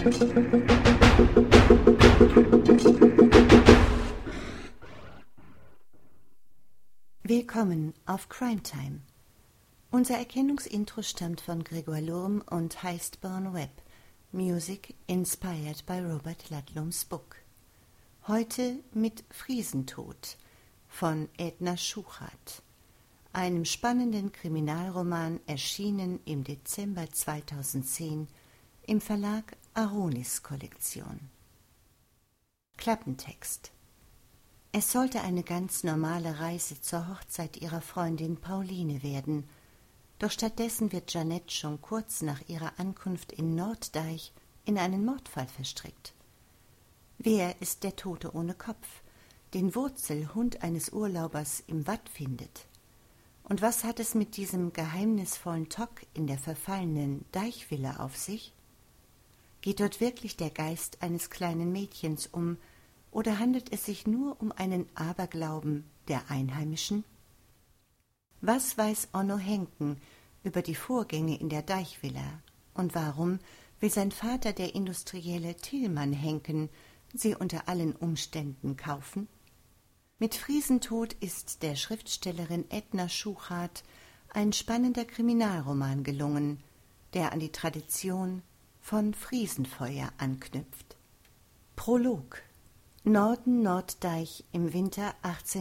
Willkommen auf Crime Time. Unser Erkennungsintro stammt von Gregor Lurm und heißt Born Web. Music inspired by Robert Ludlums book. Heute mit Friesentod von Edna Schuchat, einem spannenden Kriminalroman, erschienen im Dezember 2010 im Verlag Aronis Kollektion. Klappentext. Es sollte eine ganz normale Reise zur Hochzeit ihrer Freundin Pauline werden, doch stattdessen wird Jeanette schon kurz nach ihrer Ankunft in Norddeich in einen Mordfall verstrickt. Wer ist der Tote ohne Kopf, den Wurzelhund eines Urlaubers im Watt findet? Und was hat es mit diesem geheimnisvollen Tock in der verfallenen Deichvilla auf sich? Geht dort wirklich der Geist eines kleinen Mädchens um, oder handelt es sich nur um einen Aberglauben der Einheimischen? Was weiß Onno Henken über die Vorgänge in der Deichvilla und warum will sein Vater, der Industrielle Tillmann Henken, sie unter allen Umständen kaufen? Mit Friesentod ist der Schriftstellerin Edna Schuchat ein spannender Kriminalroman gelungen, der an die Tradition von Friesenfeuer anknüpft. Prolog. Norddeich im Winter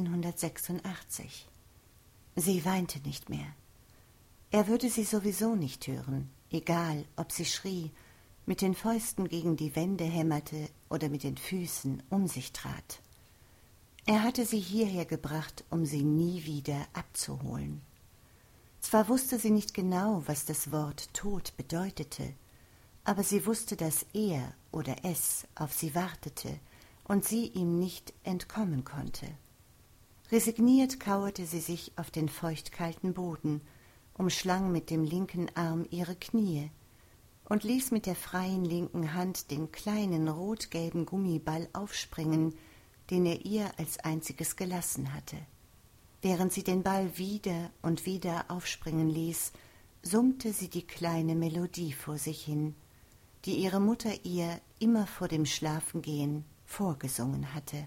1886. Sie weinte nicht mehr. Er würde sie sowieso nicht hören, egal ob sie schrie, mit den Fäusten gegen die Wände hämmerte oder mit den Füßen um sich trat. Er hatte sie hierher gebracht, um sie nie wieder abzuholen. Zwar wusste sie nicht genau, was das Wort Tod bedeutete, aber sie wusste, dass er oder es auf sie wartete und sie ihm nicht entkommen konnte. Resigniert kauerte sie sich auf den feuchtkalten Boden, umschlang mit dem linken Arm ihre Knie und ließ mit der freien linken Hand den kleinen rot-gelben Gummiball aufspringen, den er ihr als einziges gelassen hatte. Während sie den Ball wieder und wieder aufspringen ließ, summte sie die kleine Melodie vor sich hin, die ihre Mutter ihr immer vor dem Schlafengehen vorgesungen hatte.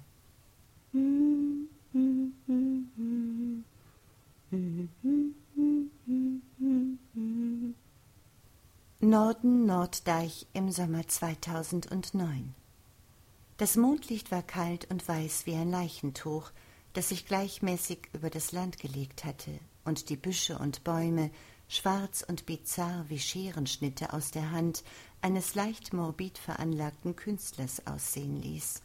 Norddeich im Sommer 2009. Das Mondlicht war kalt und weiß wie ein Leichentuch, das sich gleichmäßig über das Land gelegt hatte und die Büsche und Bäume schwarz und bizarr wie Scherenschnitte aus der Hand eines leicht morbid veranlagten Künstlers aussehen ließ.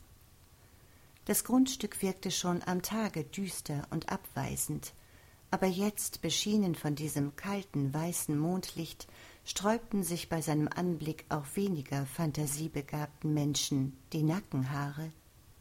Das Grundstück wirkte schon am Tage düster und abweisend, aber jetzt, beschienen von diesem kalten, weißen Mondlicht, sträubten sich bei seinem Anblick auch weniger fantasiebegabten Menschen die Nackenhaare.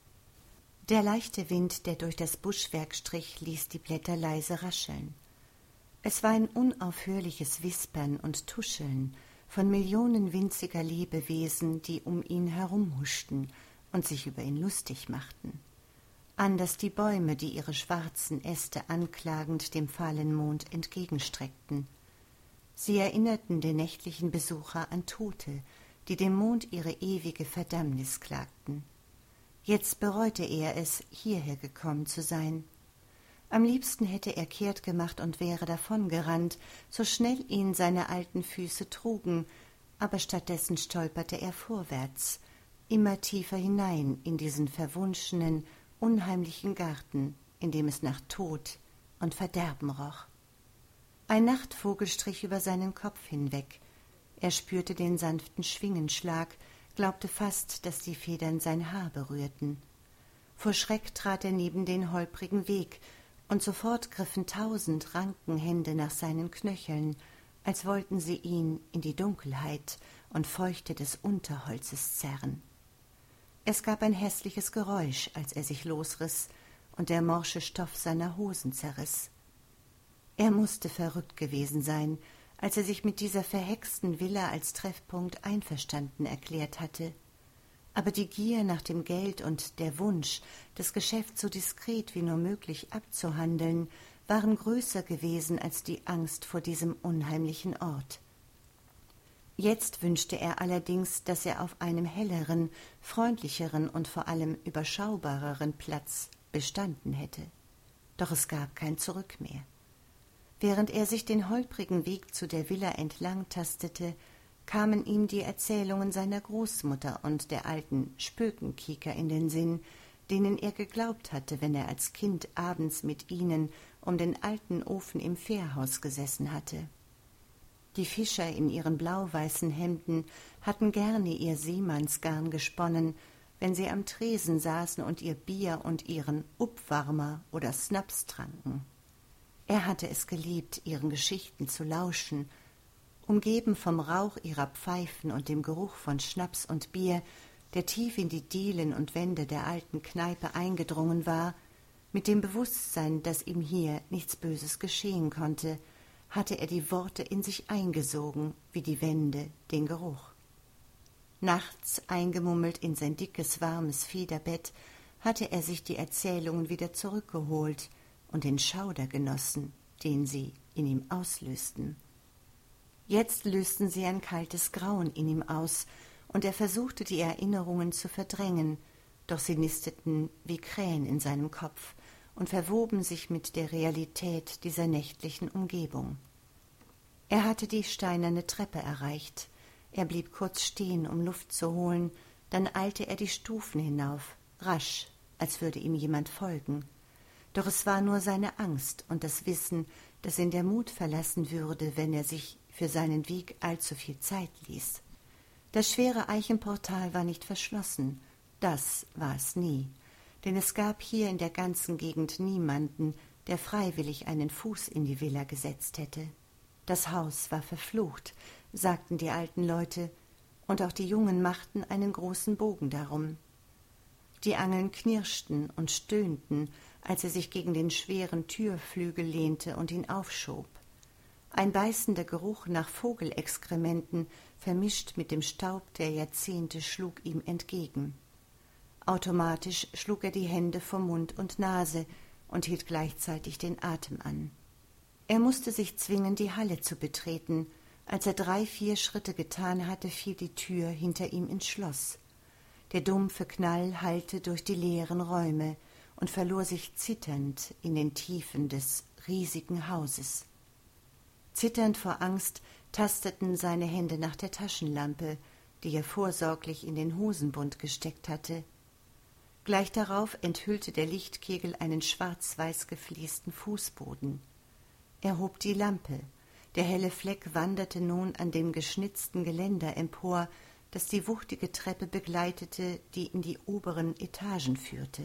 Der leichte Wind, der durch das Buschwerk strich, ließ die Blätter leise rascheln. Es war ein unaufhörliches Wispern und Tuscheln von Millionen winziger Lebewesen, die um ihn herumhuschten und sich über ihn lustig machten. Anders die Bäume, die ihre schwarzen Äste anklagend dem fahlen Mond entgegenstreckten. Sie erinnerten den nächtlichen Besucher an Tote, die dem Mond ihre ewige Verdammnis klagten. Jetzt bereute er es, hierher gekommen zu sein. Am liebsten hätte er kehrt gemacht und wäre davongerannt, so schnell ihn seine alten Füße trugen, aber stattdessen stolperte er vorwärts, immer tiefer hinein in diesen verwunschenen, unheimlichen Garten, in dem es nach Tod und Verderben roch. Ein Nachtvogel strich über seinen Kopf hinweg. Er spürte den sanften Schwingenschlag, glaubte fast, dass die Federn sein Haar berührten. Vor Schreck trat er neben den holprigen Weg, und sofort griffen 1000 Rankenhände nach seinen Knöcheln, als wollten sie ihn in die Dunkelheit und Feuchte des Unterholzes zerren. Es gab ein hässliches Geräusch, als er sich losriss und der morsche Stoff seiner Hosen zerriss. Er musste verrückt gewesen sein, als er sich mit dieser verhexten Villa als Treffpunkt einverstanden erklärt hatte. Aber die Gier nach dem Geld und der Wunsch, das Geschäft so diskret wie nur möglich abzuhandeln, waren größer gewesen als die Angst vor diesem unheimlichen Ort. Jetzt wünschte er allerdings, dass er auf einem helleren, freundlicheren und vor allem überschaubareren Platz bestanden hätte. Doch es gab kein Zurück mehr. Während er sich den holprigen Weg zu der Villa entlang tastete, kamen ihm die Erzählungen seiner Großmutter und der alten Spökenkieker in den Sinn, denen er geglaubt hatte, wenn er als Kind abends mit ihnen um den alten Ofen im Fährhaus gesessen hatte. Die Fischer in ihren blau-weißen Hemden hatten gerne ihr Seemannsgarn gesponnen, wenn sie am Tresen saßen und ihr Bier und ihren Uppwarmer oder Snaps tranken. Er hatte es geliebt, ihren Geschichten zu lauschen, umgeben vom Rauch ihrer Pfeifen und dem Geruch von Schnaps und Bier, der tief in die Dielen und Wände der alten Kneipe eingedrungen war, mit dem Bewusstsein, dass ihm hier nichts Böses geschehen konnte, hatte er die Worte in sich eingesogen, wie die Wände den Geruch. Nachts, eingemummelt in sein dickes, warmes Federbett, hatte er sich die Erzählungen wieder zurückgeholt und den Schauder genossen, den sie in ihm auslösten. Jetzt lösten sie ein kaltes Grauen in ihm aus, und er versuchte, die Erinnerungen zu verdrängen, doch sie nisteten wie Krähen in seinem Kopf und verwoben sich mit der Realität dieser nächtlichen Umgebung. Er hatte die steinerne Treppe erreicht. Er blieb kurz stehen, um Luft zu holen, dann eilte er die Stufen hinauf, rasch, als würde ihm jemand folgen. Doch es war nur seine Angst und das Wissen, dass ihn der Mut verlassen würde, wenn er sich für seinen Weg allzu viel Zeit ließ. Das schwere Eichenportal war nicht verschlossen, das war es nie, denn es gab hier in der ganzen Gegend niemanden, der freiwillig einen Fuß in die Villa gesetzt hätte. Das Haus war verflucht, sagten die alten Leute, und auch die Jungen machten einen großen Bogen darum. Die Angeln knirschten und stöhnten, als er sich gegen den schweren Türflügel lehnte und ihn aufschob. Ein beißender Geruch nach Vogelexkrementen, vermischt mit dem Staub der Jahrzehnte, schlug ihm entgegen. Automatisch schlug er die Hände vor Mund und Nase und hielt gleichzeitig den Atem an. Er musste sich zwingen, die Halle zu betreten. Als er 3-4 Schritte getan hatte, fiel die Tür hinter ihm ins Schloss. Der dumpfe Knall hallte durch die leeren Räume und verlor sich zitternd in den Tiefen des riesigen Hauses. Zitternd vor Angst tasteten seine Hände nach der Taschenlampe, die er vorsorglich in den Hosenbund gesteckt hatte. Gleich darauf enthüllte der Lichtkegel einen schwarz-weiß gefliesten Fußboden. Er hob die Lampe. Der helle Fleck wanderte nun an dem geschnitzten Geländer empor, das die wuchtige Treppe begleitete, die in die oberen Etagen führte.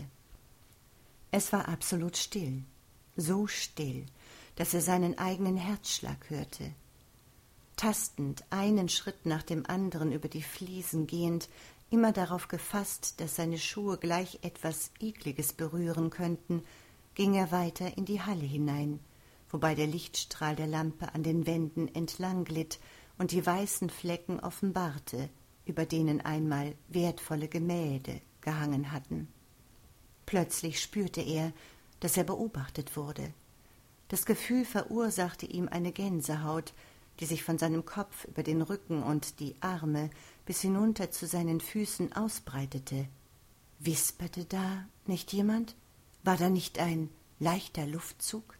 Es war absolut still, so still, dass er seinen eigenen Herzschlag hörte. Tastend, einen Schritt nach dem anderen über die Fliesen gehend, immer darauf gefasst, dass seine Schuhe gleich etwas Ekliges berühren könnten, ging er weiter in die Halle hinein, wobei der Lichtstrahl der Lampe an den Wänden entlang glitt und die weißen Flecken offenbarte, über denen einmal wertvolle Gemälde gehangen hatten. Plötzlich spürte er, dass er beobachtet wurde. Das Gefühl verursachte ihm eine Gänsehaut, die sich von seinem Kopf über den Rücken und die Arme bis hinunter zu seinen Füßen ausbreitete. Wisperte da nicht jemand? War da nicht ein leichter Luftzug?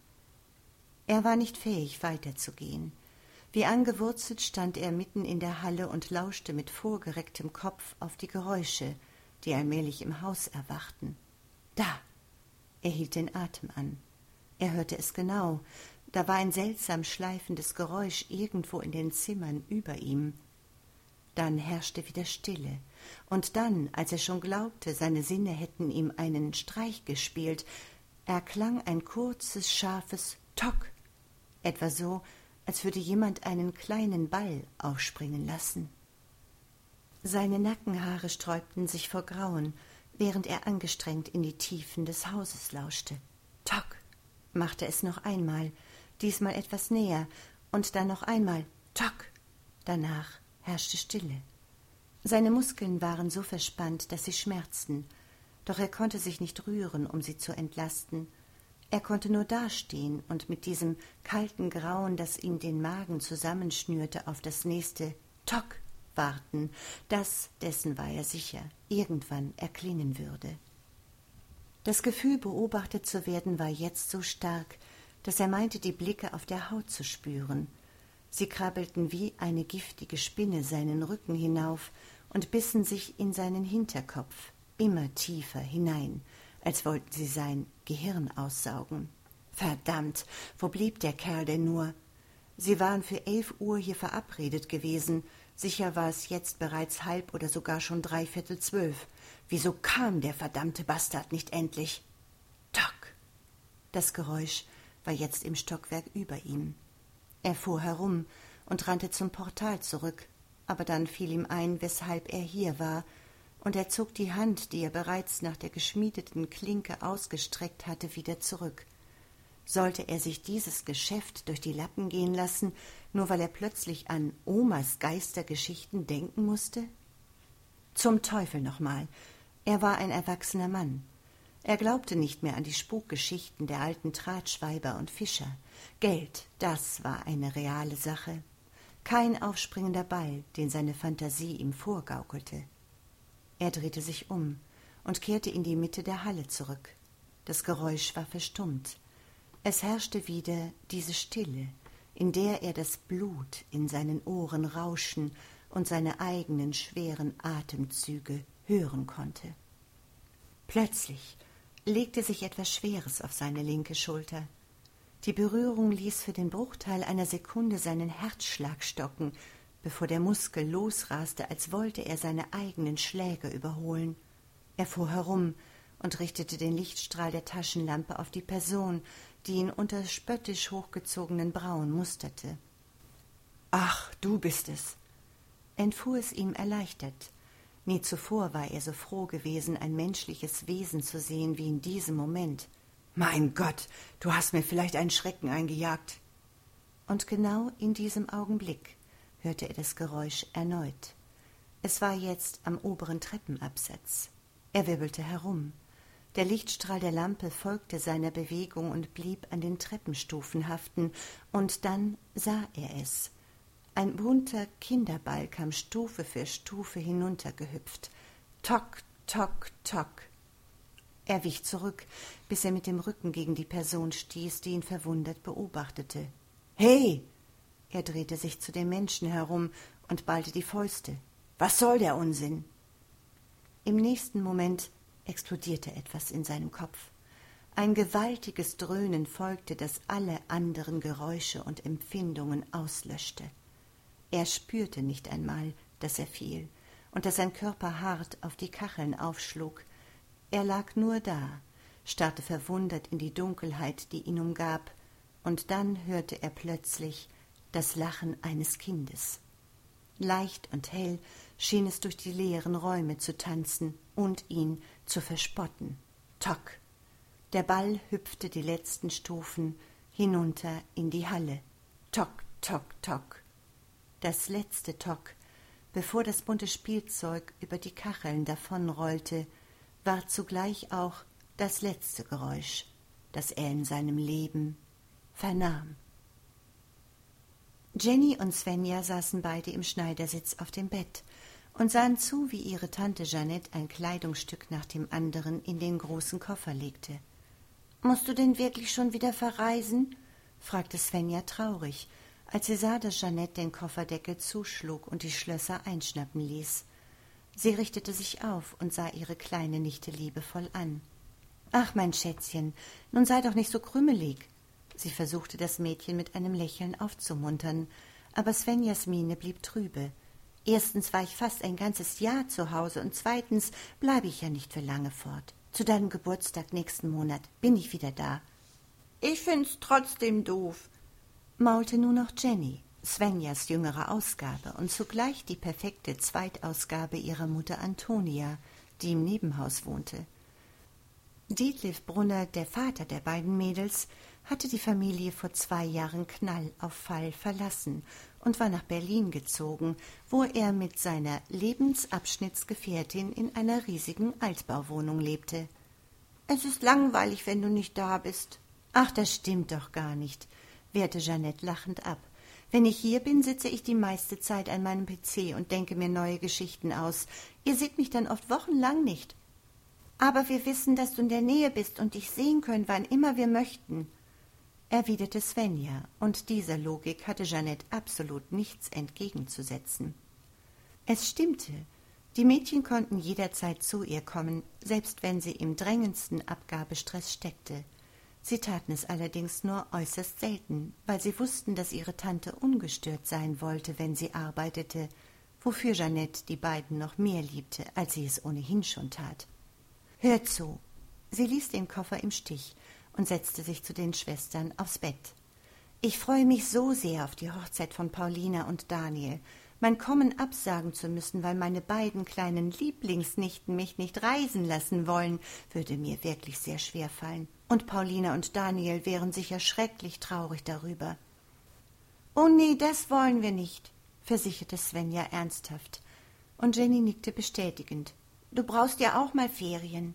Er war nicht fähig, weiterzugehen. Wie angewurzelt stand er mitten in der Halle und lauschte mit vorgerecktem Kopf auf die Geräusche, die allmählich im Haus erwachten. Da! Er hielt den Atem an. Er hörte es genau. Da war ein seltsam schleifendes Geräusch irgendwo in den Zimmern über ihm. Dann herrschte wieder Stille. Und dann, als er schon glaubte, seine Sinne hätten ihm einen Streich gespielt, erklang ein kurzes, scharfes Tock, etwa so, als würde jemand einen kleinen Ball aufspringen lassen. Seine Nackenhaare sträubten sich vor Grauen, während er angestrengt in die Tiefen des Hauses lauschte. Tock, machte es noch einmal, diesmal etwas näher, und dann noch einmal Tock. Danach herrschte Stille. Seine Muskeln waren so verspannt, dass sie schmerzten, doch er konnte sich nicht rühren, um sie zu entlasten. Er konnte nur dastehen und mit diesem kalten Grauen, das ihm den Magen zusammenschnürte, auf das nächste Tock warten, das, dessen war er sicher, irgendwann erklingen würde. Das Gefühl, beobachtet zu werden, war jetzt so stark, dass er meinte, die Blicke auf der Haut zu spüren. Sie krabbelten wie eine giftige Spinne seinen Rücken hinauf und bissen sich in seinen Hinterkopf, immer tiefer hinein, als wollten sie sein Gehirn aussaugen. Verdammt, wo blieb der Kerl denn nur? Sie waren für 11 Uhr hier verabredet gewesen. Sicher war es jetzt bereits 1:30 oder sogar schon 11:45. Wieso kam der verdammte Bastard nicht endlich? Tock! Das Geräusch war jetzt im Stockwerk über ihm. Er fuhr herum und rannte zum Portal zurück, aber dann fiel ihm ein, weshalb er hier war, und er zog die Hand, die er bereits nach der geschmiedeten Klinke ausgestreckt hatte, wieder zurück. Sollte er sich dieses Geschäft durch die Lappen gehen lassen, nur weil er plötzlich an Omas Geistergeschichten denken musste? Zum Teufel nochmal! Er war ein erwachsener Mann. Er glaubte nicht mehr an die Spukgeschichten der alten Tratschweiber und Fischer. Geld, das war eine reale Sache. Kein aufspringender Ball, den seine Fantasie ihm vorgaukelte. Er drehte sich um und kehrte in die Mitte der Halle zurück. Das Geräusch war verstummt. Es herrschte wieder diese Stille, in der er das Blut in seinen Ohren rauschen und seine eigenen schweren Atemzüge hören konnte. Plötzlich legte sich etwas Schweres auf seine linke Schulter. Die Berührung ließ für den Bruchteil einer Sekunde seinen Herzschlag stocken, bevor der Muskel losraste, als wollte er seine eigenen Schläge überholen. Er fuhr herum und richtete den Lichtstrahl der Taschenlampe auf die Person, die ihn unter spöttisch hochgezogenen Brauen musterte. »Ach, du bist es«, entfuhr es ihm erleichtert. Nie zuvor war er so froh gewesen, ein menschliches Wesen zu sehen wie in diesem Moment. »Mein Gott, du hast mir vielleicht einen Schrecken eingejagt.« Und genau in diesem Augenblick hörte er das Geräusch erneut. Es war jetzt am oberen Treppenabsatz. Er wirbelte herum. Der Lichtstrahl der Lampe folgte seiner Bewegung und blieb an den Treppenstufen haften, und dann sah er es. Ein bunter Kinderball kam Stufe für Stufe hinuntergehüpft. Tock, tock, tock. Er wich zurück, bis er mit dem Rücken gegen die Person stieß, die ihn verwundert beobachtete. »Hey!« Er drehte sich zu dem Menschen herum und ballte die Fäuste. »Was soll der Unsinn?« Im nächsten Moment explodierte etwas in seinem Kopf. Ein gewaltiges Dröhnen folgte, das alle anderen Geräusche und Empfindungen auslöschte. Er spürte nicht einmal, dass er fiel und dass sein Körper hart auf die Kacheln aufschlug. Er lag nur da, starrte verwundert in die Dunkelheit, die ihn umgab, und dann hörte er plötzlich das Lachen eines Kindes. Leicht und hell schien es durch die leeren Räume zu tanzen und ihn zu verspotten. Tock! Der Ball hüpfte die letzten Stufen hinunter in die Halle. Tock, tock, tock. Das letzte Tock, bevor das bunte Spielzeug über die Kacheln davonrollte, war zugleich auch das letzte Geräusch, das er in seinem Leben vernahm. Jenny und Svenja saßen beide im Schneidersitz auf dem Bett und sahen zu, wie ihre Tante Jeanette ein Kleidungsstück nach dem anderen in den großen Koffer legte. »Musst du denn wirklich schon wieder verreisen?« fragte Svenja traurig, als sie sah, dass Jeanette den Kofferdeckel zuschlug und die Schlösser einschnappen ließ. Sie richtete sich auf und sah ihre kleine Nichte liebevoll an. »Ach, mein Schätzchen, nun sei doch nicht so krümelig.« Sie versuchte, das Mädchen mit einem Lächeln aufzumuntern, aber Svenjas Miene blieb trübe. »Erstens war ich fast ein ganzes Jahr zu Hause und zweitens bleibe ich ja nicht für lange fort. Zu deinem Geburtstag nächsten Monat bin ich wieder da.« »Ich find's trotzdem doof«, maulte nur noch Jenny, Svenjas jüngere Ausgabe und zugleich die perfekte Zweitausgabe ihrer Mutter Antonia, die im Nebenhaus wohnte. Dietliff Brunner, der Vater der beiden Mädels, hatte die Familie vor 2 Jahren Knall auf Fall verlassen und war nach Berlin gezogen, wo er mit seiner Lebensabschnittsgefährtin in einer riesigen Altbauwohnung lebte. »Es ist langweilig, wenn du nicht da bist«, »Ach, das stimmt doch gar nicht«, wehrte Jeanette lachend ab. »Wenn ich hier bin, sitze ich die meiste Zeit an meinem PC und denke mir neue Geschichten aus. Ihr seht mich dann oft wochenlang nicht.« »Aber wir wissen, dass du in der Nähe bist und dich sehen können, wann immer wir möchten«, erwiderte Svenja, und dieser Logik hatte Jeanette absolut nichts entgegenzusetzen. Es stimmte, die Mädchen konnten jederzeit zu ihr kommen, selbst wenn sie im drängendsten Abgabestress steckte. Sie taten es allerdings nur äußerst selten, weil sie wussten, dass ihre Tante ungestört sein wollte, wenn sie arbeitete, wofür Jeanette die beiden noch mehr liebte, als sie es ohnehin schon tat. »Hör zu!« Sie ließ den Koffer im Stich und setzte sich zu den Schwestern aufs Bett. »Ich freue mich so sehr auf die Hochzeit von Paulina und Daniel. Mein Kommen absagen zu müssen, weil meine beiden kleinen Lieblingsnichten mich nicht reisen lassen wollen, würde mir wirklich sehr schwer fallen. Und Paulina und Daniel wären sicher schrecklich traurig darüber.« »Oh nee, das wollen wir nicht«, versicherte Svenja ernsthaft. Und Jenny nickte bestätigend. »Du brauchst ja auch mal Ferien.«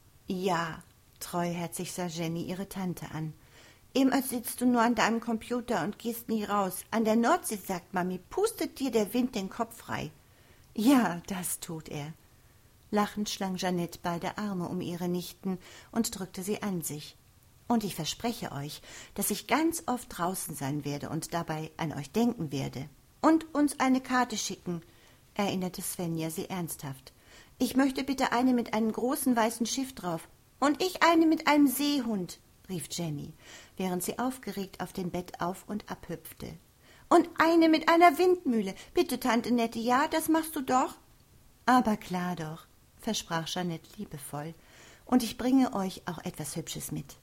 »Ja«, treuherzig sah Jenny ihre Tante an. »Immer sitzt du nur an deinem Computer und gehst nie raus. An der Nordsee, sagt Mami, pustet dir der Wind den Kopf frei.« »Ja, das tut er.« Lachend schlang Jeanette beide Arme um ihre Nichten und drückte sie an sich. »Und ich verspreche euch, dass ich ganz oft draußen sein werde und dabei an euch denken werde. Und uns eine Karte schicken«, erinnerte Svenja sie ernsthaft. »Ich möchte bitte eine mit einem großen weißen Schiff drauf. Und ich eine mit einem Seehund«, rief Jenny, während sie aufgeregt auf dem Bett auf und ab hüpfte. »Und eine mit einer Windmühle. Bitte, Tante Nette, ja, das machst du doch?« »Aber klar doch«, versprach Jeanette liebevoll, »und ich bringe euch auch etwas Hübsches mit.«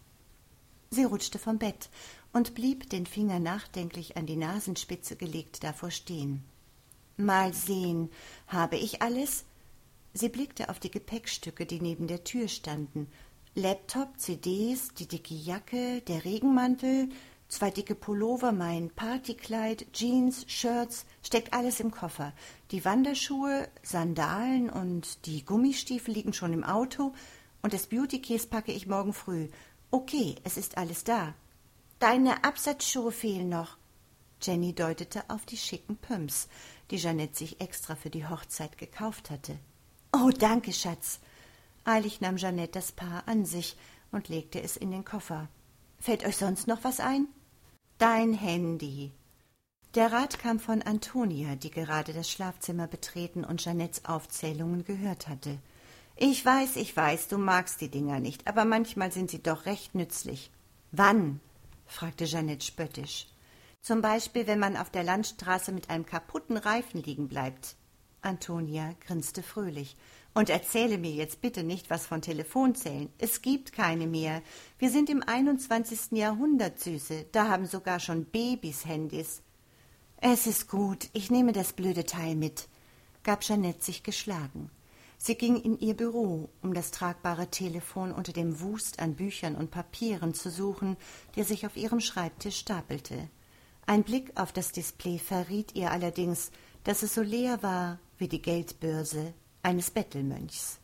Sie rutschte vom Bett und blieb, den Finger nachdenklich an die Nasenspitze gelegt, davor stehen. »Mal sehen, habe ich alles?« Sie blickte auf die Gepäckstücke, die neben der Tür standen. Laptop, CDs, die dicke Jacke, der Regenmantel, 2 dicke Pullover, mein Partykleid, Jeans, Shirts, steckt alles im Koffer. Die Wanderschuhe, Sandalen und die Gummistiefel liegen schon im Auto und das Beauty-Case packe ich morgen früh. Okay, es ist alles da. Deine Absatzschuhe fehlen noch. Jenny deutete auf die schicken Pumps, die Jeanette sich extra für die Hochzeit gekauft hatte. »Oh, danke, Schatz!« Eilig nahm Jeanette das Paar an sich und legte es in den Koffer. »Fällt euch sonst noch was ein?« »Dein Handy.« Der Rat kam von Antonia, die gerade das Schlafzimmer betreten und Jeanettes Aufzählungen gehört hatte. Ich weiß, du magst die Dinger nicht, aber manchmal sind sie doch recht nützlich.« »Wann?« fragte Jeanette spöttisch. »Zum Beispiel, wenn man auf der Landstraße mit einem kaputten Reifen liegen bleibt.« Antonia grinste fröhlich. »Und erzähle mir jetzt bitte nicht was von Telefonzellen. Es gibt keine mehr. Wir sind im 21. Jahrhundert, Süße. Da haben sogar schon Babys Handys.« »Es ist gut, ich nehme das blöde Teil mit«, gab Jeanette sich geschlagen. Sie ging in ihr Büro, um das tragbare Telefon unter dem Wust an Büchern und Papieren zu suchen, der sich auf ihrem Schreibtisch stapelte. Ein Blick auf das Display verriet ihr allerdings, dass es so leer war wie die Geldbörse eines Bettelmönchs.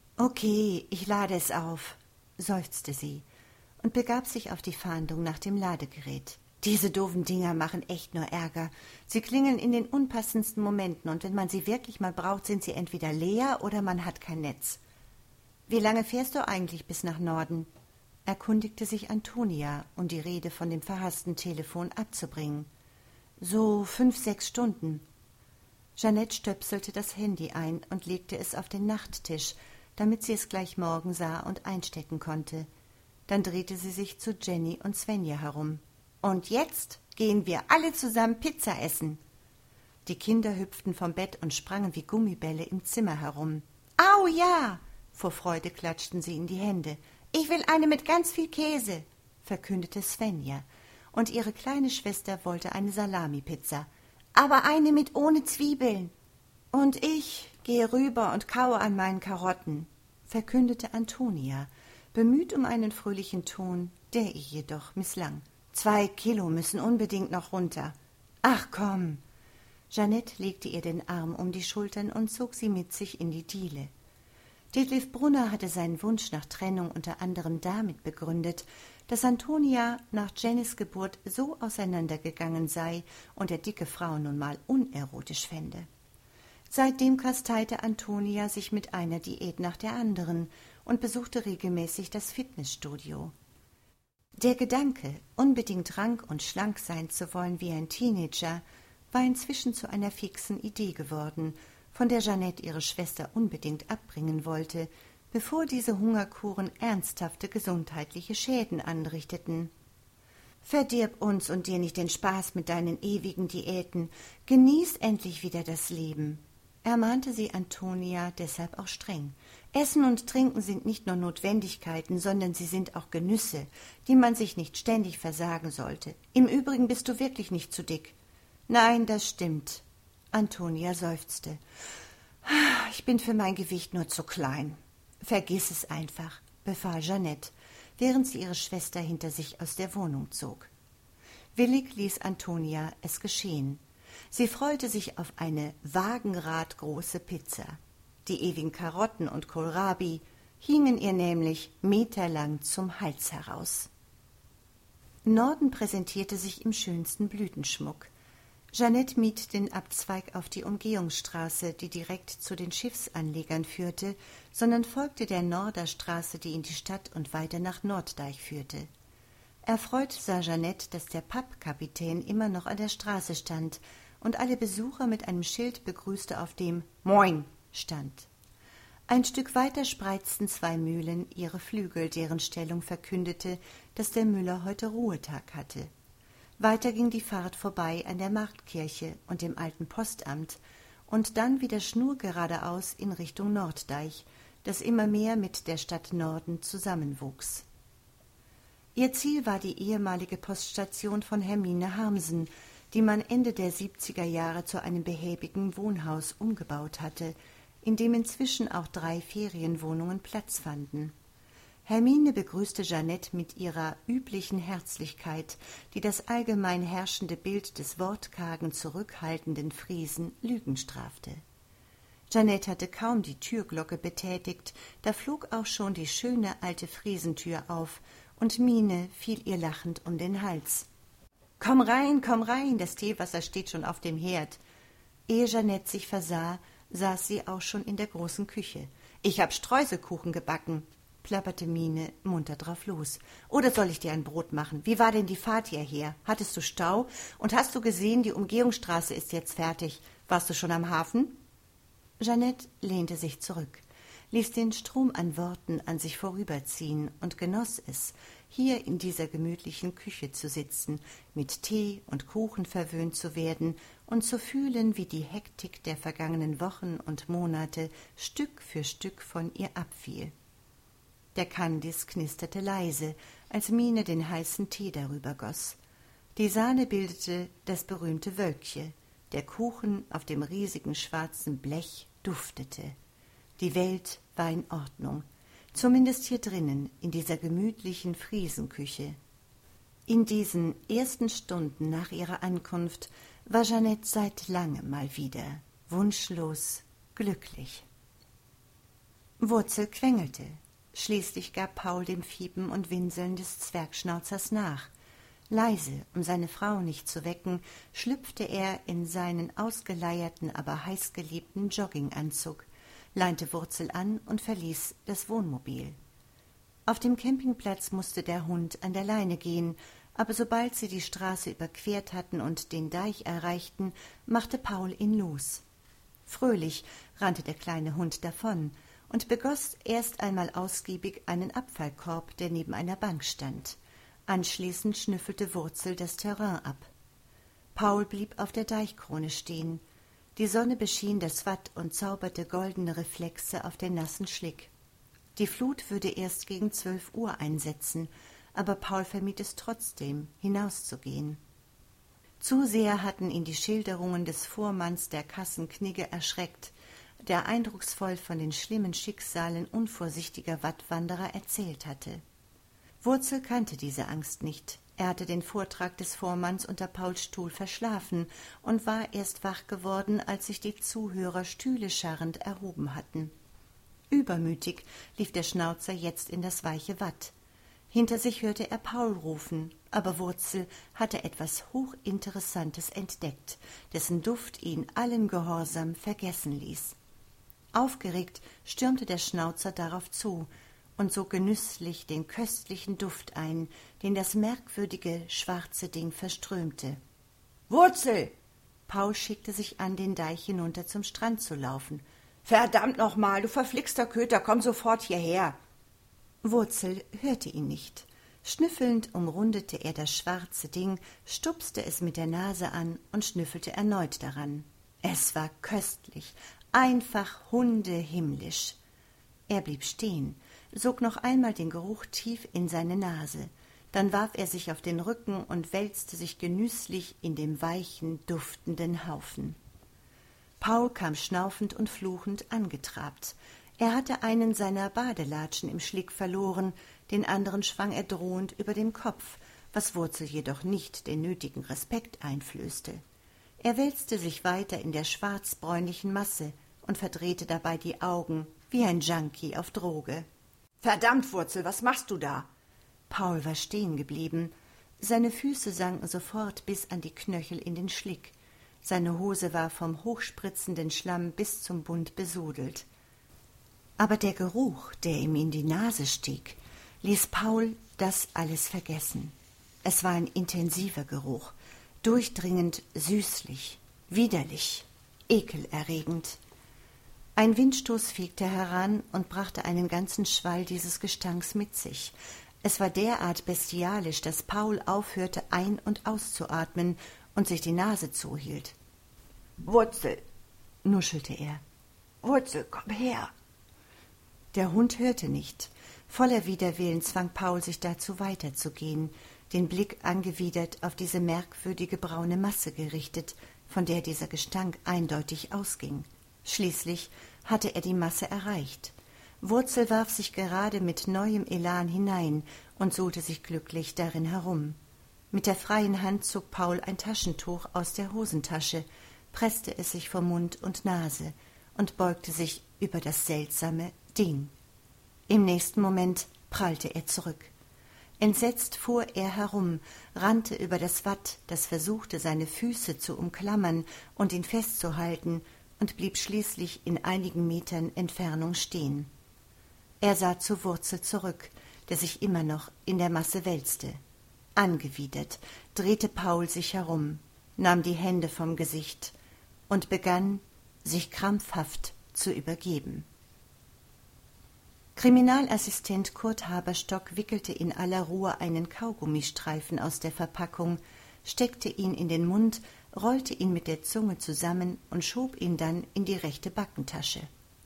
»Okay, ich lade es auf«, seufzte sie und begab sich auf die Fahndung nach dem Ladegerät. »Diese doofen Dinger machen echt nur Ärger. Sie klingeln in den unpassendsten Momenten und wenn man sie wirklich mal braucht, sind sie entweder leer oder man hat kein Netz.« »Wie lange fährst du eigentlich bis nach Norden?« erkundigte sich Antonia, um die Rede von dem verhassten Telefon abzubringen. »So 5, 6 Stunden.« Jeanette stöpselte das Handy ein und legte es auf den Nachttisch, damit sie es gleich morgen sah und einstecken konnte. Dann drehte sie sich zu Jenny und Svenja herum. »Und jetzt gehen wir alle zusammen Pizza essen.« Die Kinder hüpften vom Bett und sprangen wie Gummibälle im Zimmer herum. »Au ja!« Vor Freude klatschten sie in die Hände. »Ich will eine mit ganz viel Käse«, verkündete Svenja, und ihre kleine Schwester wollte eine Salami-Pizza. »Aber eine mit ohne Zwiebeln.« »Und ich gehe rüber und kaue an meinen Karotten«, verkündete Antonia, bemüht um einen fröhlichen Ton, der ihr jedoch misslang. 2 Kilo müssen unbedingt noch runter. »Ach komm!« Jeanette legte ihr den Arm um die Schultern und zog sie mit sich in die Diele. Detlef Brunner hatte seinen Wunsch nach Trennung unter anderem damit begründet, dass Antonia nach Jennys Geburt so auseinandergegangen sei und er dicke Frauen nun mal unerotisch fände. Seitdem kasteite Antonia sich mit einer Diät nach der anderen und besuchte regelmäßig das Fitnessstudio. Der Gedanke, unbedingt rank und schlank sein zu wollen wie ein Teenager, war inzwischen zu einer fixen Idee geworden, von der Jeanette ihre Schwester unbedingt abbringen wollte, bevor diese Hungerkuren ernsthafte gesundheitliche Schäden anrichteten. »Verdirb uns und dir nicht den Spaß mit deinen ewigen Diäten, genieß endlich wieder das Leben«, ermahnte sie Antonia deshalb auch streng. »Essen und Trinken sind nicht nur Notwendigkeiten, sondern sie sind auch Genüsse, die man sich nicht ständig versagen sollte. Im Übrigen bist du wirklich nicht zu dick.« »Nein, das stimmt«, Antonia seufzte. »Ich bin für mein Gewicht nur zu klein.« »Vergiss es einfach«, befahl Jeanette, während sie ihre Schwester hinter sich aus der Wohnung zog. Willig ließ Antonia es geschehen. Sie freute sich auf eine wagenradgroße Pizza. Die ewigen Karotten und Kohlrabi hingen ihr nämlich meterlang zum Hals heraus. Norden präsentierte sich im schönsten Blütenschmuck. Jeanette mied den Abzweig auf die Umgehungsstraße, die direkt zu den Schiffsanlegern führte, sondern folgte der Norderstraße, die in die Stadt und weiter nach Norddeich führte. Erfreut sah Jeanette, dass der Pappkapitän immer noch an der Straße stand und alle Besucher mit einem Schild begrüßte, auf dem »Moin« stand. Ein Stück weiter spreizten 2 Mühlen ihre Flügel, deren Stellung verkündete, dass der Müller heute Ruhetag hatte. Weiter ging die Fahrt vorbei an der Marktkirche und dem alten Postamt und dann wieder schnurgeradeaus in Richtung Norddeich, das immer mehr mit der Stadt Norden zusammenwuchs. Ihr Ziel war die ehemalige Poststation von Hermine Harmsen, die man Ende der 70er Jahre zu einem behäbigen Wohnhaus umgebaut hatte, in dem inzwischen auch 3 Ferienwohnungen Platz fanden. Hermine begrüßte Jeanette mit ihrer üblichen Herzlichkeit, die das allgemein herrschende Bild des wortkargen, zurückhaltenden Friesen Lügen strafte. Jeanette hatte kaum die Türglocke betätigt, da flog auch schon die schöne alte Friesentür auf, und Mine fiel ihr lachend um den Hals. Komm rein, das Teewasser steht schon auf dem Herd.« Ehe Jeanette sich versah, saß sie auch schon in der großen Küche. »Ich hab Streuselkuchen gebacken«, plapperte Mine munter drauf los. »Oder soll ich dir ein Brot machen? Wie war denn die Fahrt hierher? Hattest du Stau? Und hast du gesehen, die Umgehungsstraße ist jetzt fertig. Warst du schon am Hafen?« Jeanette lehnte sich zurück, ließ den Strom an Worten an sich vorüberziehen und genoss es, hier in dieser gemütlichen Küche zu sitzen, mit Tee und Kuchen verwöhnt zu werden und zu fühlen, wie die Hektik der vergangenen Wochen und Monate Stück für Stück von ihr abfiel. Der Kandis knisterte leise, als Mine den heißen Tee darüber goss. Die Sahne bildete das berühmte Wölkche. Der Kuchen auf dem riesigen schwarzen Blech duftete. Die Welt war in Ordnung, zumindest hier drinnen, in dieser gemütlichen Friesenküche. In diesen ersten Stunden nach ihrer Ankunft war Jeanette seit langem mal wieder wunschlos glücklich. Wurzel quengelte. Schließlich gab Paul dem Fiepen und Winseln des Zwergschnauzers nach. Leise, um seine Frau nicht zu wecken, schlüpfte er in seinen ausgeleierten, aber heißgeliebten Jogginganzug, leinte Wurzel an und verließ das Wohnmobil. Auf dem Campingplatz musste der Hund an der Leine gehen, aber sobald sie die Straße überquert hatten und den Deich erreichten, machte Paul ihn los. Fröhlich rannte der kleine Hund davon und begoss erst einmal ausgiebig einen Abfallkorb, der neben einer Bank stand. Anschließend schnüffelte Wurzel das Terrain ab. Paul blieb auf der Deichkrone stehen. Die Sonne beschien das Watt und zauberte goldene Reflexe auf den nassen Schlick. Die Flut würde erst gegen 12 Uhr einsetzen, aber Paul vermied es trotzdem, hinauszugehen. Zu sehr hatten ihn die Schilderungen des Vormanns der Kassenknigge erschreckt, der eindrucksvoll von den schlimmen Schicksalen unvorsichtiger Wattwanderer erzählt hatte. Wurzel kannte diese Angst nicht. Er hatte den Vortrag des Vormanns unter Pauls Stuhl verschlafen und war erst wach geworden, als sich die Zuhörer Stühle scharrend erhoben hatten. Übermütig lief der Schnauzer jetzt in das weiche Watt. Hinter sich hörte er Paul rufen, aber Wurzel hatte etwas Hochinteressantes entdeckt, dessen Duft ihn allen Gehorsam vergessen ließ. Aufgeregt stürmte der Schnauzer darauf zu und sog genüsslich den köstlichen Duft ein, den das merkwürdige schwarze Ding verströmte. »Wurzel!« Paul schickte sich an, den Deich hinunter zum Strand zu laufen. »Verdammt noch mal, du verflixter Köter, komm sofort hierher!« Wurzel hörte ihn nicht. Schnüffelnd umrundete er das schwarze Ding, stupste es mit der Nase an und schnüffelte erneut daran. Es war köstlich, einfach hundehimmlisch. Er blieb stehen, sog noch einmal den Geruch tief in seine Nase. Dann warf er sich auf den Rücken und wälzte sich genüsslich in dem weichen, duftenden Haufen. Paul kam schnaufend und fluchend angetrabt. Er hatte einen seiner Badelatschen im Schlick verloren, den anderen schwang er drohend über dem Kopf, was Wurzel jedoch nicht den nötigen Respekt einflößte. Er wälzte sich weiter in der schwarzbräunlichen Masse und verdrehte dabei die Augen wie ein Junkie auf Droge. »Verdammt, Wurzel, was machst du da?« Paul war stehen geblieben. Seine Füße sanken sofort bis an die Knöchel in den Schlick. Seine Hose war vom hochspritzenden Schlamm bis zum Bund besudelt. Aber der Geruch, der ihm in die Nase stieg, ließ Paul das alles vergessen. Es war ein intensiver Geruch, durchdringend süßlich, widerlich, ekelerregend. Ein Windstoß fegte heran und brachte einen ganzen Schwall dieses Gestanks mit sich. Es war derart bestialisch, dass Paul aufhörte, ein- und auszuatmen und sich die Nase zuhielt. »Wurzel«, nuschelte er. »Wurzel, komm her!« Der Hund hörte nicht. Voller Widerwillen zwang Paul sich dazu, weiterzugehen, den Blick angewidert auf diese merkwürdige braune Masse gerichtet, von der dieser Gestank eindeutig ausging. Schließlich hatte er die Masse erreicht. Wurzel warf sich gerade mit neuem Elan hinein und suhlte sich glücklich darin herum. Mit der freien Hand zog Paul ein Taschentuch aus der Hosentasche, presste es sich vor Mund und Nase und beugte sich über das seltsame Ding. Im nächsten Moment prallte er zurück. Entsetzt fuhr er herum, rannte über das Watt, das versuchte, seine Füße zu umklammern und ihn festzuhalten, und blieb schließlich in einigen Metern Entfernung stehen. Er sah zur Wurzel zurück, der sich immer noch in der Masse wälzte. Angewidert drehte Paul sich herum, nahm die Hände vom Gesicht und begann, sich krampfhaft zu übergeben. Kriminalassistent Kurt Haberstock wickelte in aller Ruhe einen Kaugummistreifen aus der Verpackung, steckte ihn in den Mund, rollte ihn mit der Zunge zusammen und schob ihn dann in die rechte Backentasche.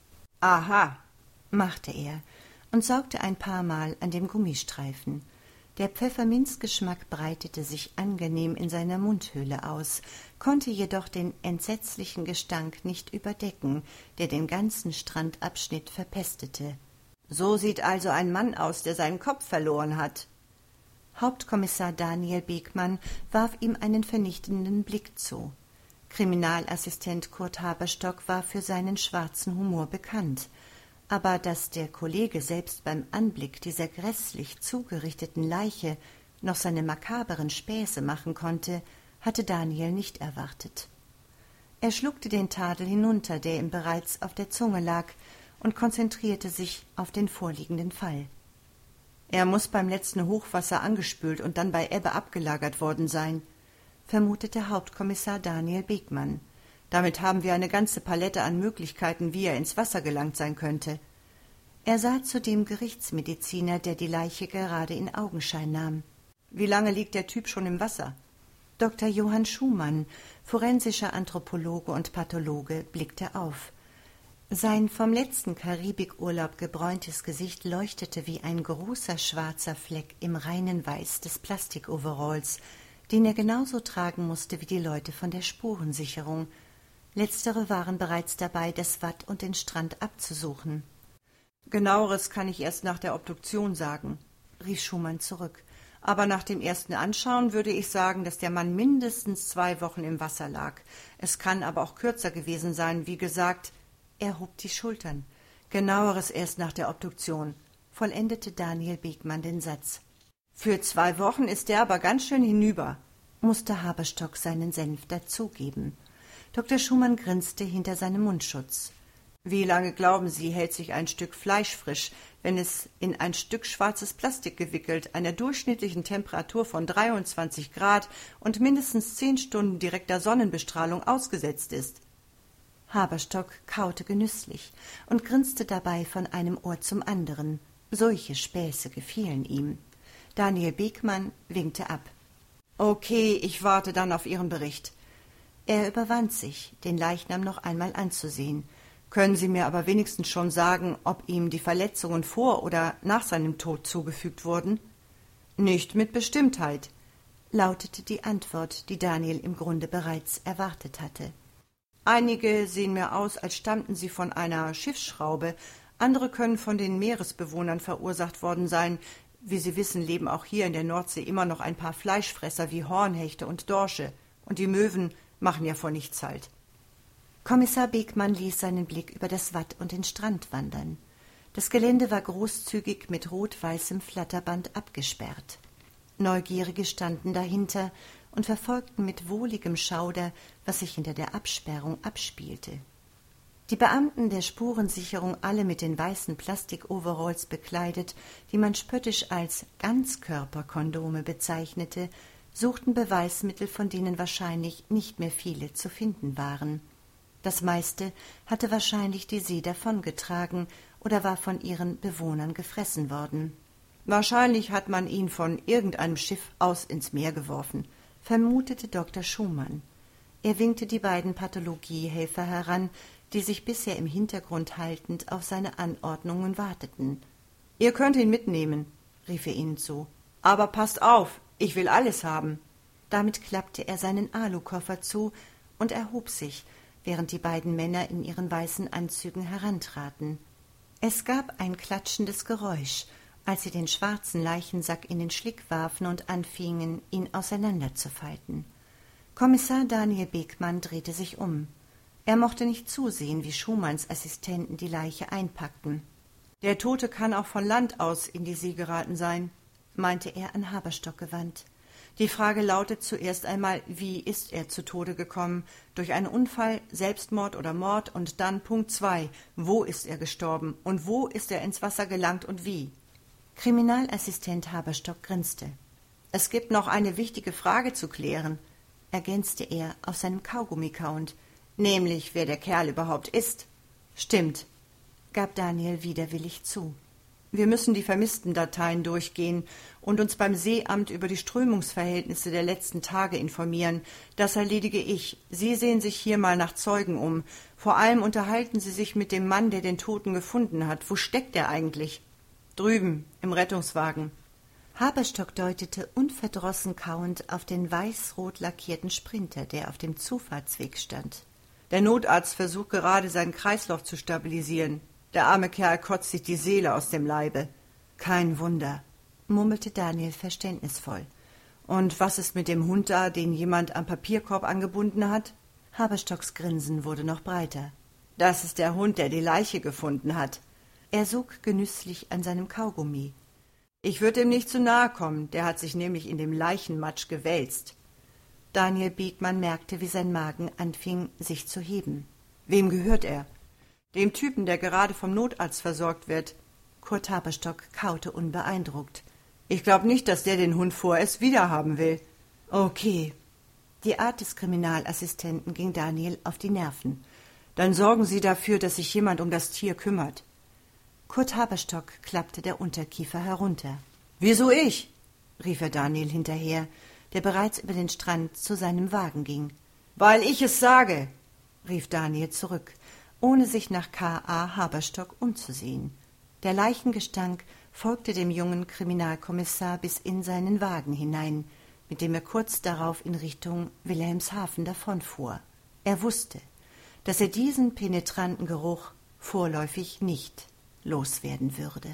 »Aha«, machte er und saugte ein paar Mal an dem Gummistreifen. Der Pfefferminzgeschmack breitete sich angenehm in seiner Mundhöhle aus, konnte jedoch den entsetzlichen Gestank nicht überdecken, der den ganzen Strandabschnitt verpestete. »So sieht also ein Mann aus, der seinen Kopf verloren hat.« Hauptkommissar Daniel Beekmann warf ihm einen vernichtenden Blick zu. Kriminalassistent Kurt Haberstock war für seinen schwarzen Humor bekannt. Aber dass der Kollege selbst beim Anblick dieser grässlich zugerichteten Leiche noch seine makaberen Späße machen konnte, hatte Daniel nicht erwartet. Er schluckte den Tadel hinunter, der ihm bereits auf der Zunge lag, und konzentrierte sich auf den vorliegenden Fall. »Er muß beim letzten Hochwasser angespült und dann bei Ebbe abgelagert worden sein«, vermutete Hauptkommissar Daniel Beekmann. »Damit haben wir eine ganze Palette an Möglichkeiten, wie er ins Wasser gelangt sein könnte.« Er sah zu dem Gerichtsmediziner, der die Leiche gerade in Augenschein nahm. »Wie lange liegt der Typ schon im Wasser?« Dr. Johann Schumann, forensischer Anthropologe und Pathologe, blickte auf. Sein vom letzten Karibikurlaub gebräuntes Gesicht leuchtete wie ein großer schwarzer Fleck im reinen Weiß des Plastikoveralls, den er genauso tragen musste wie die Leute von der Spurensicherung. Letztere waren bereits dabei, das Watt und den Strand abzusuchen. »Genaueres kann ich erst nach der Obduktion sagen«, rief Schumann zurück. »Aber nach dem ersten Anschauen würde ich sagen, dass der Mann mindestens 2 Wochen im Wasser lag. Es kann aber auch kürzer gewesen sein, wie gesagt.« Er hob die Schultern. »Genaueres erst nach der Obduktion«, vollendete Daniel Beekmann den Satz. Für 2 Wochen ist der aber ganz schön hinüber, musste Haberstock seinen Senf dazugeben. Dr. Schumann grinste hinter seinem Mundschutz. Wie lange, glauben Sie, hält sich ein Stück Fleisch frisch, wenn es in ein Stück schwarzes Plastik gewickelt, einer durchschnittlichen Temperatur von 23 Grad und mindestens 10 Stunden direkter Sonnenbestrahlung ausgesetzt ist? Haberstock kaute genüsslich und grinste dabei von einem Ohr zum anderen. Solche Späße gefielen ihm. Daniel Beekmann winkte ab. Okay, ich warte dann auf Ihren Bericht. Er überwand sich, den Leichnam noch einmal anzusehen. Können Sie mir aber wenigstens schon sagen, ob ihm die Verletzungen vor oder nach seinem Tod zugefügt wurden? Nicht mit Bestimmtheit, lautete die Antwort, die Daniel im Grunde bereits erwartet hatte. Einige sehen mir aus, als stammten sie von einer Schiffsschraube, andere können von den Meeresbewohnern verursacht worden sein. Wie Sie wissen, leben auch hier in der Nordsee immer noch ein paar Fleischfresser wie Hornhechte und Dorsche, und die Möwen machen ja vor nichts halt. Kommissar Beekmann ließ seinen Blick über das Watt und den Strand wandern. Das Gelände war großzügig mit rot-weißem Flatterband abgesperrt. Neugierige standen dahinter und verfolgten mit wohligem Schauder, was sich hinter der Absperrung abspielte. Die Beamten der Spurensicherung, alle mit den weißen Plastikoveralls bekleidet, die man spöttisch als Ganzkörperkondome bezeichnete, suchten Beweismittel, von denen wahrscheinlich nicht mehr viele zu finden waren. Das meiste hatte wahrscheinlich die See davongetragen oder war von ihren Bewohnern gefressen worden. Wahrscheinlich hat man ihn von irgendeinem Schiff aus ins Meer geworfen, vermutete Dr. Schumann. Er winkte die beiden Pathologiehelfer heran, die sich bisher im Hintergrund haltend auf seine Anordnungen warteten. »Ihr könnt ihn mitnehmen«, rief er ihnen zu. »Aber passt auf, ich will alles haben.« Damit klappte er seinen Alukoffer zu und erhob sich, während die beiden Männer in ihren weißen Anzügen herantraten. Es gab ein klatschendes Geräusch, als sie den schwarzen Leichensack in den Schlick warfen und anfingen, ihn auseinanderzufalten. Kommissar Daniel Beekmann drehte sich um. Er mochte nicht zusehen, wie Schumanns Assistenten die Leiche einpackten. »Der Tote kann auch von Land aus in die See geraten sein«, meinte er an Haberstock gewandt. »Die Frage lautet zuerst einmal, wie ist er zu Tode gekommen? Durch einen Unfall, Selbstmord oder Mord? Und dann Punkt 2, wo ist er gestorben? Und wo ist er ins Wasser gelangt und wie?« Kriminalassistent Haberstock grinste. »Es gibt noch eine wichtige Frage zu klären«, ergänzte er auf seinem Kaugummi kauend, »nämlich wer der Kerl überhaupt ist.« »Stimmt«, gab Daniel widerwillig zu. »Wir müssen die Vermisstendateien durchgehen und uns beim Seeamt über die Strömungsverhältnisse der letzten Tage informieren. Das erledige ich. Sie sehen sich hier mal nach Zeugen um. Vor allem unterhalten Sie sich mit dem Mann, der den Toten gefunden hat. Wo steckt er eigentlich?« »Drüben, im Rettungswagen.« Haberstock deutete unverdrossen kauend auf den weiß-rot lackierten Sprinter, der auf dem Zufahrtsweg stand. »Der Notarzt versucht gerade, seinen Kreislauf zu stabilisieren. Der arme Kerl kotzt sich die Seele aus dem Leibe.« »Kein Wunder«, murmelte Daniel verständnisvoll. »Und was ist mit dem Hund da, den jemand am Papierkorb angebunden hat?« Haberstocks Grinsen wurde noch breiter. »Das ist der Hund, der die Leiche gefunden hat.« Er sog genüsslich an seinem Kaugummi. »Ich würde ihm nicht zu nahe kommen, der hat sich nämlich in dem Leichenmatsch gewälzt.« Daniel Beekmann merkte, wie sein Magen anfing, sich zu heben. »Wem gehört er?« »Dem Typen, der gerade vom Notarzt versorgt wird.« Kurt Haberstock kaute unbeeindruckt. »Ich glaube nicht, dass der den Hund vorerst wiederhaben will.« »Okay.« Die Art des Kriminalassistenten ging Daniel auf die Nerven. »Dann sorgen Sie dafür, dass sich jemand um das Tier kümmert.« Kurt Haberstock klappte der Unterkiefer herunter. »Wieso ich?« rief er Daniel hinterher, der bereits über den Strand zu seinem Wagen ging. »Weil ich es sage«, rief Daniel zurück, ohne sich nach K.A. Haberstock umzusehen. Der Leichengestank folgte dem jungen Kriminalkommissar bis in seinen Wagen hinein, mit dem er kurz darauf in Richtung Wilhelmshaven davonfuhr. Er wusste, dass er diesen penetranten Geruch vorläufig nicht loswerden würde.